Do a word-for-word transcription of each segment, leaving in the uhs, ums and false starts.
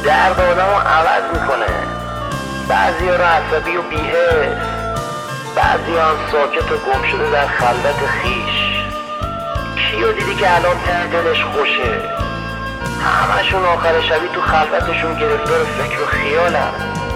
درد آدمو عوض میکنه. بعضی ها رو عصبی و بی‌حس، بعضی ها ساکت و گم شده در خلوت خیش. کیو دیدی که الان ته دلش خوشه؟ همشون آخر شبی تو خلوتشون گرفتار فکر و خیالن.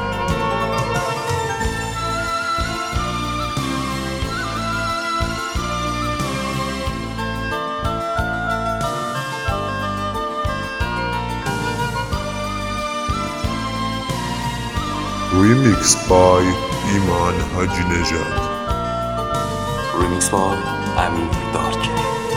Remixed by ایمان حاجی نژاد. Remixed by امیر دارک.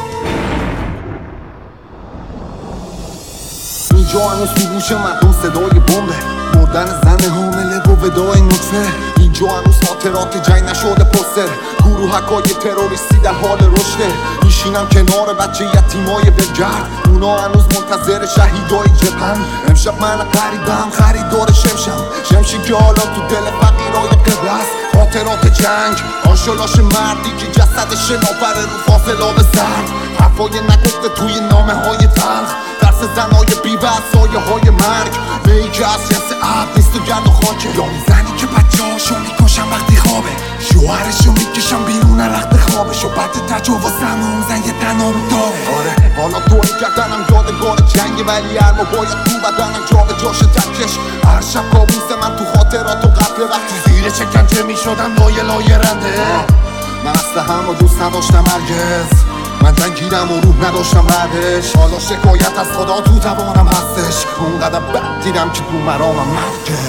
اینجا هنوز تو گوش مردم صدای بمبه، مردن زن حامله و ودای نطفه. اینجا هنوز خاطرات جنگ نشده پستر، گروهکای تروریستی در حال رشده. میشینم کنار بچه یتیمای بلگرد، اونا هنوز منتظر شهیدای جبهن. امشب من غریبم خریدار شمشم، شمشی که حالا تو دل فقیرای قبله است. خاطرات جنگ، آنشلاش مردی که جسدش ناپره رو فاصلاب سرد. حرفای نگفته توی نامه های تلخ، درس زنای بیوه از سایه های مرگ. وی که از جنس عب نیست و گرد و خاکه، یا اون زنی که بچه هاشو میکشن وقتی خوابه، شوهرشو میکشن بیرون رخت خوابش. و بعد تجاوزم اون زن یه تنها رو داره. آره حالا توی کردنم یادگار جنگه، ولی هرما باید تو بدنم جا به جاش ترکش. هر شب کابوس من تو خاطرات و قبل وقتی زیر شکنجه میشدم لایه لایه رنده. من اصلا هم رو دوست نداشتم هرگز، من جنگیدم و روح نداشتم بعدش. حالا شکایت از خدا تو توانم هستش، اونقدر بد دیدم که تو مرامم مرگه.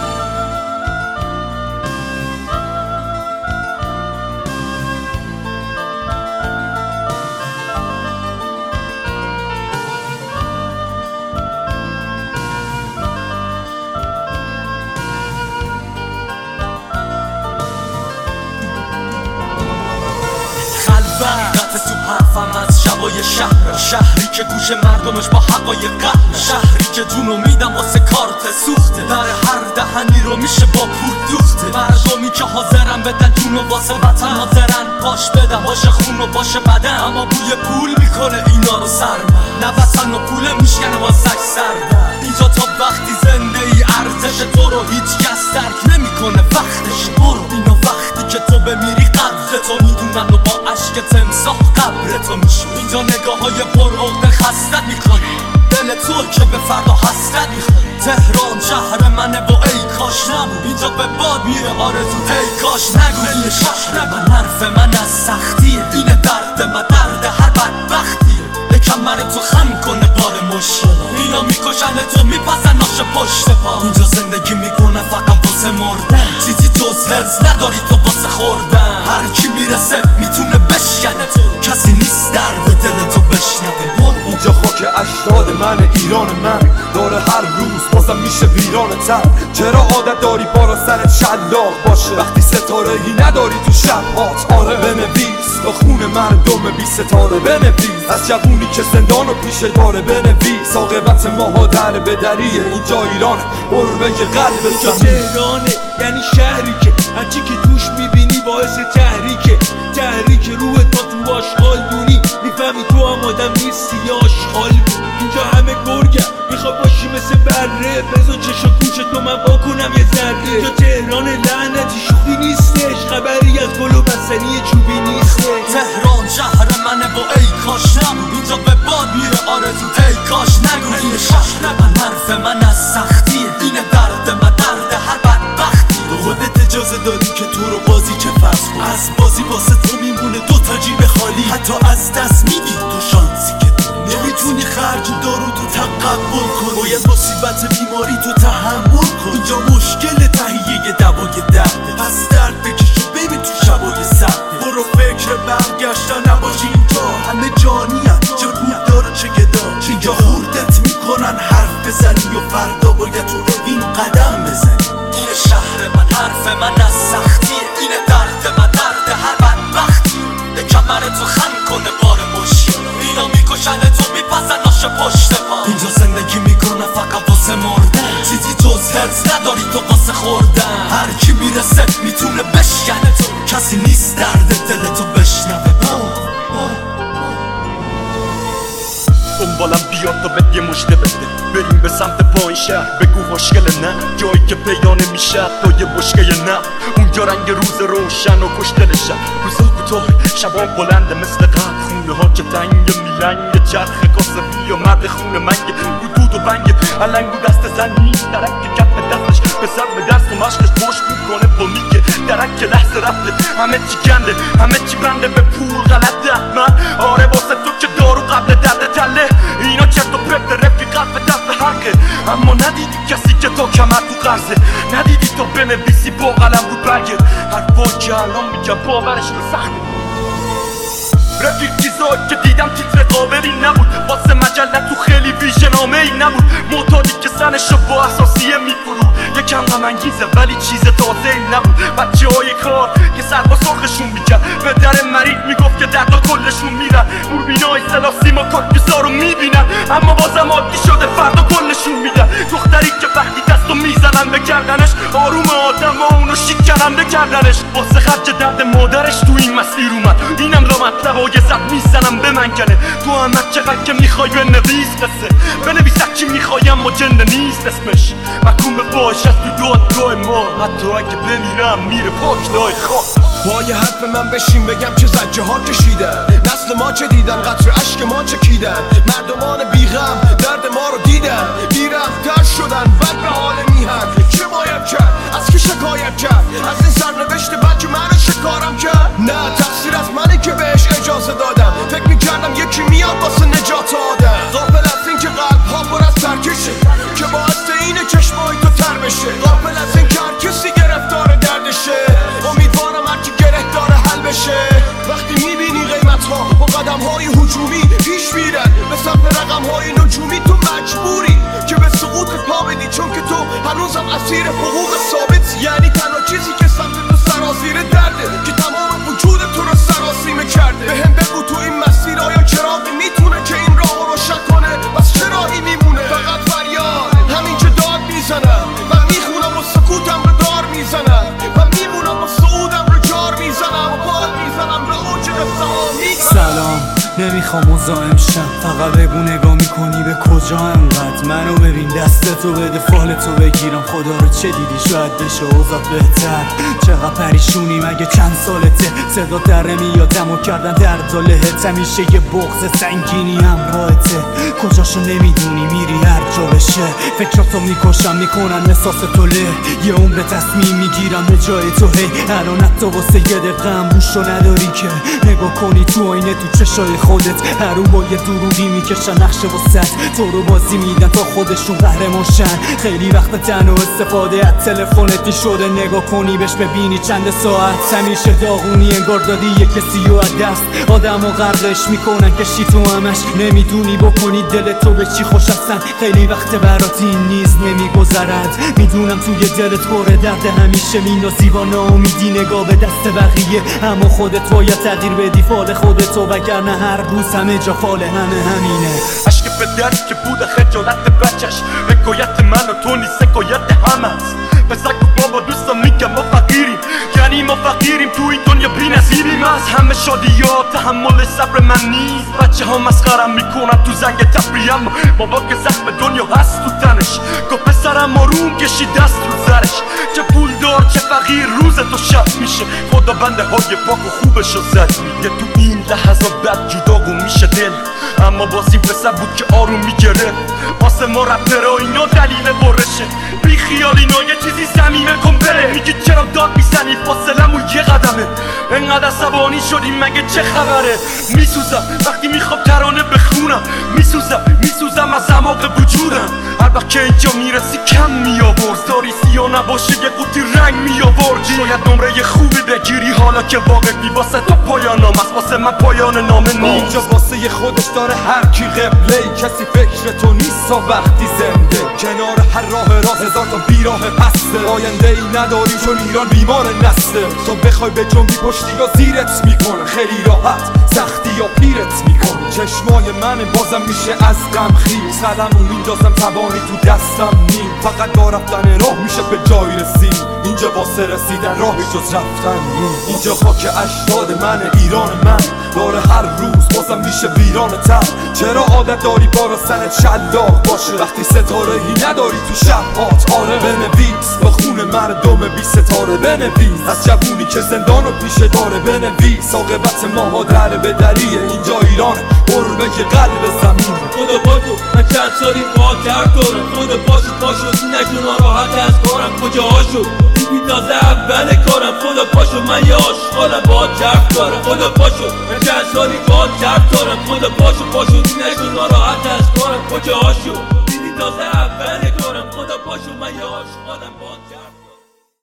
حقیقت تو حرفم از شبای شهر، شهری که گوش مردمش با حقایق قهر، شهری که جونو میدم واسه کارت سوخته، در هر دهنی رو میشه با پول دوخته. مردمی که حاضرن بدن جونو واسه وطن، حاضرن پاش بدن باشه خون و باشه بدن، اما بوی پول میکنه اینا رو سرمن. نه وطن و پوله میشکنه واسه سرمن. اینجا تا وقتی زنده ای ارزش تو رو هیچ کس درک نمیکنه وقتش. برو اینا وقتی که تو بمیری قدر تو میدونن و با عشق تمساح قبر تو میشون. اینجا نگاه های پر عقده خستت میکنی، دل تو که به فردا حسرت میخوری. تهران شهر منه و ای کاش نبود، اینجا به باد میره آرزو ای کاش نگو. ای شهر من حرف من از سختیه، اینه درد من درد هر بدبختیه. یکم من تو خم کنه بار مشکل، اینا میکشن تو میپسن ناش پشت پا. اینجا زندگی میکنه فقط واسه مردن، چیزی جز هرز نداری تو واسه خوردن. هر کی میرسه میتونه بشکنه تو، کسی نیست درد دل تو بشنوه. اینجا خاک اجداد من، ایران من داره هر روز بازم میشه ویرانه تر. چرا عادت داری بالا سرت شلاق باشه وقتی ستاره ای نداری تو شبهات؟ آره بنویس با خون مردم بی ستاره، بنویس از جوونی که زندان و پیش داره، بنویس عاقبت ماها در به دریه. اینجا ایرانه قربه که قلب اینجا تهرانه، یعنی شهری که هرچی که توش میبینی باعث تحریکه. تحریک روح تا تو آشغال دونی، میفهمی تو هم آدم نیستی یا آشغال بود. اینجا همه گرگم میخوا باشی مثل بره، بزن چشا گوش تو من باکنم یه ذره. اینجا تهران لعنتی شوخی نیستش، خبری از گل و بستنی چوبی نیستش. تهران شهر منه و ای کاش نبود، اینجا به باد میره آرزو ای کاش نگو. ای شهر من حرف من از سختیه، اینه درد من درد هر بدبختی. تو خودت اجازه دادی که تو رو بازی که فرض کن، از بازی واسه تو میمونه دو تا جیب خالی. حتی از دست میدی تو شانسی که تو نمیتونی خرج دارو تو تقبل کن. باید مصیبت بیماری تو تحمل کن. اینجا مشکل تهیه دوای درده، پس درد بکشو ببین تو شبای سرده. برو فکر برگشتن نباشی، اینجا همه جانی هم چه پولدار و چه گدا. اینجا خوردت میکنن حرف بزنی و فردا باید تو رو این قدم بزنی. این شهر من حرف من از سختیه، اینه درد من درد هر بدبختی. یکم من تو خم کنه بار مشکل، اینا میکشن تو میپسن ناش پشت پا. اینجا زندگی میکنه فقط واسه مردن، چیزی جز هرز نداری تو واسه خوردن. هر کی میرسه میتونه بشکنه تو، کسی نیست درد دل تو بشنوه. دنبالم بیاد تا بهت یه مژده بده بریم به سمت پایین شهر بگو خوشگل نه جایی که پیدا نمیشه تا یه بشکه نه اونجا رنگ روز روشن و کشتل شب روزا کوتاه شبان بلنده مثل قبل خونه ها که تنگ میلنگ چرخ کاسبی و مرد خونه منگ دود و بنگ علنگ و دست زن نیست درک کف دستش به سر به درس و مشقش پشت میکنه با میگه درک که لحظه رفته همه چی کنده همه چی بنده به پول غلطه من آره واسه تو که دارو قبل درد تله اینا چرت و پرت رفیقت به دست حقه اما ندیدی کسی که تا کمر تو قرضه ندیدی تا بنویسی با قلم رو برگه حرفا که الان میگه باورش به سخته رفیق چیزایی که دیدم تیتر قابلی نبود واسه مجله تو خیلی ویژنامه ای نبود معتادی که سنشو با اساسیه میفرو یکم غم انگیزه ولی چیز تازه ای نبود بچه های کار که سر با سرخشون میکرد به در مریض میگفت که دردا کلشون میرن موربینای سلاسی ما کاکتوسا رو میبینن اما بازم عادی شده فردا کلشون میدن دختری که وقتی دستو میزنن به گردنش آروم آدم ها اونو شکننده کردنش واسه خرج درد مادرش تو این مسیر اومد اینم لا مطلب یه زد میزنم به منکنه تو هم چقدر که میخوای بنویس قصه بنویس چی میخوای اما جنده نیست اسمش محکوم باش از تو دادگاه ما حتی اگه بمیرم میره پاک لای خواه پای حرف من بشین بگم که زجه ها کشیدن نسل ما چه دیدن قطر عشق ما چکیدن مردمان بیغم درد ما رو دیدن بیرفتر شدن بد به حال میهن چه باید کرد از کی شکایت کرد از این سرنوشت بد که من شکارم کرد نه تقصیر از منه که بهش اجازه دادم فکر میکردم یکی میاد واسه نجات آدم غافل از این که قلب ها پر از ترکشه که باعث اینه چشمای تو تر بشه غافل از این که هر کسی گرفتار دردشه امیدوارم هر کی گره داره حل بشه وقتی میبینی قیمت ها با قدم های هجومی پیش میرن به سمت رقم های نجومی تو مجبوری که به سقوط پا بدی چون که تو هنوزم اسیر حقوق ثابت یعنی تنها چیزی که سمت تو سرازیر درده که تمام وجود تو رو سراسیمه کرده به هم بگو تو این مسیر آیا چراغی میتونه که این راه رو روشن کنه بس چه راهی میمونه فقط فریاد همین که داد میزنم و میخونم و سکوتم رو دار میزنم و میمونم و سعودم رو جار میزنم و بال میزنم رو اوج قصه ها میگنم سلام نمیخوام مزاحم شم فقط بگو نگاه میکنی به کجا انقدر منو ببین دستتو بده فالتو بگیرم خدا رو چه دیدی شاید بشه اوضاع بهتر چقدر پریشونی مگه چند سالته صدا در نمیاد دمو کردن درد و لهت همیشه یه بغض سنگینی همراهته کجاشو نمیدونی میری هر جا بشه فکراتو میکشم میکنن احساس تو له یه عمر تصمیم میگیرم به جای تو هی الان حتی واسه یه دقیقه هم روشو نداری که نگاه کنی تو آینه تو چشای خودت هر رو با یه درودی میکشن نقشه واسه تو رو بازی میدن تا خودشون قهرمان شن خیلی وقت تنها استفاده از تلفنت شده نگاه کنی بهش ببینی چند ساعت همیشه داغونی انگار دادی یه کسی رو از دست آدم و غرقش میکنن کشی تو همش نمیدونی بکنی دل تو به چی خوش هستن خیلی وقت برات این نیز نمیگذرد میدونم توی دلت پر درد همیشه مینازی با ناامیدی نگاه به دست بقیه اما خودت باید تغییر بدی فال خودتو وگرنه هر روز همه جا فال همه همینه عشق پدری که بوده خجالت بچش حکایت من و تو نیست حکایت همه است بزرگ بابا دوستم میگم ما فقیریم یعنی ما فقیریم تو این دنیا بی نظیریم از همه شادیات تحمل صبر من نیست بچه ها مسخرم میکنن تو زنگ تفریم بابا که زخم دنیا هست تو تنش گفت پسرم آروم کشی دست رو سرش چه پول دار چه فقیر روز تو شب میشه خدا بنده های پاک و خوبشو زد میده تو این لحظات بد جدا گم میشه دل اما باز این پسر بود که آروم میگرفت واسه ما رپرها اینا دلیل برشه بی خیال اینا یه چیزی زمینه کن بره میگی چرا داد میزنی فاصلمون یه قدمه انقدر عصبانی شدیم مگه چه خبره میسوزم وقتی میخوام ترانه بخونم میسوزم میسوزم از عماق وجودم هر وقت که اینجا میرسی کم میآورد داری سیاه نباشه یه قوطی رنگ میآورد شاید نمره خوبی بگیری حالا که واقعی واسه تو پایان نام است واسه من پایان نامه نیست اینجا واسه خودش داره هر کی قبله کسی فکر تو نیست تا وقتی زنده کنار هر راه راست هزار تا بیراه پسته آینده ای نداری چون ایران بیمار نسته تو بخوای به جنبی پشتی یا زیرت میکنه خیلی راحت سختی یا پیرت میکنه چشمای منه بازم میشه از غم خیز قدمو میندازم توانی تو دستم نیم فقط با رفتن راه میشه به جای رسید اینجا واسه رسیدن راهی جز رفتن نیم اینجا خاک اجداد منه ایران من داره هر روز بازم میشه ویران تر چرا عادت داری بارا سرت شلاق باشه وقتی ستاره ای نداری تو شبهات آره بنویس با خون مردم بی ستاره بنویس از جوونی که زندان رو پیشه داره بنویس عاقبت ماها در به دریه اینجا ایران قربه که قلب زمین خدا پاشو من چند سالی با درد دارم خدا پاشو پاشو نشو ناراحت از کارم کجاهاشو دیدی تازه اول کارم خدا پاشو من یه آشغالم با درد دارم خدا پاشو من چند سالی با درد دارم خدا پاشو پاشو نشو ناراحت از کارم کجاهاشو دیدی تازه اول کارم خدا پاشو من یه آشغالم با درد